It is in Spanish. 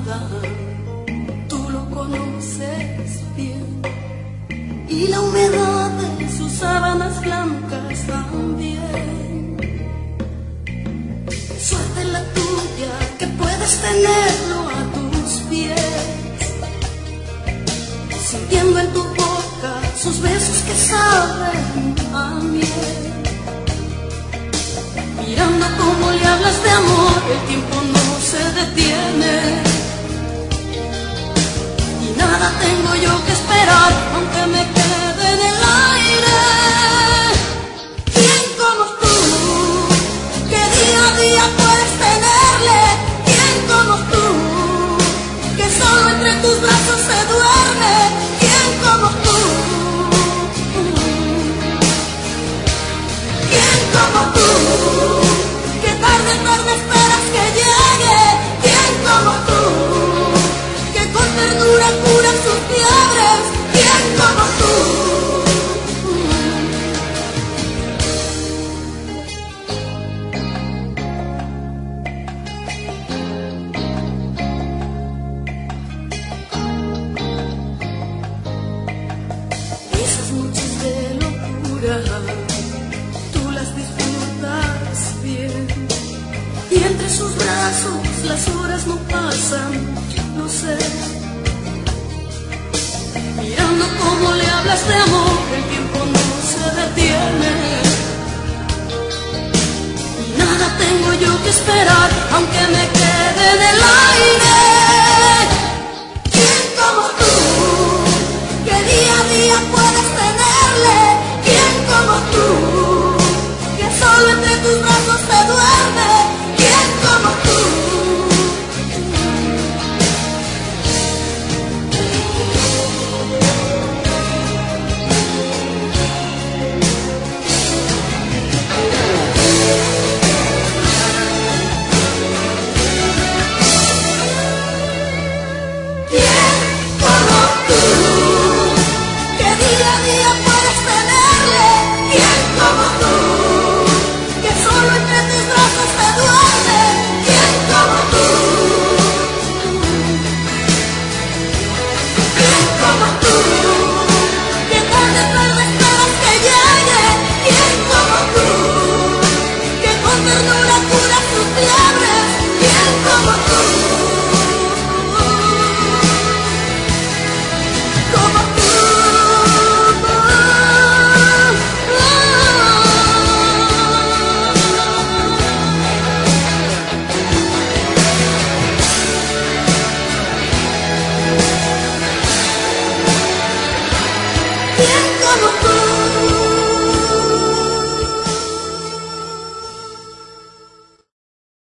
nada, tú lo conoces bien, y la humedad de sus sábanas blancas también. Suerte la tuya que puedes tenerlo a tus pies, sintiendo en tu boca sus besos que saben a miel. Mirando cómo le hablas de amor, el tiempo no se detiene, y nada tengo yo que esperar, aunque me quede en el aire. ¿Quién como tú, que día a día puedes tenerle? ¿Quién como tú, que solo entre tus brazos se duerme? ¿Quién como tú? ¿Quién como tú, que tarde esperas que llegue? ¿Quién como tú, que con ternura cura sus fiebres? ¿Quién como tú? Esas noches de locura tú las disfrutas bien, y entre sus brazos las horas no pasan, lo sé. Mirando cómo le hablas de amor, el tiempo no se detiene, y nada tengo yo que esperar, aunque me quede en el aire.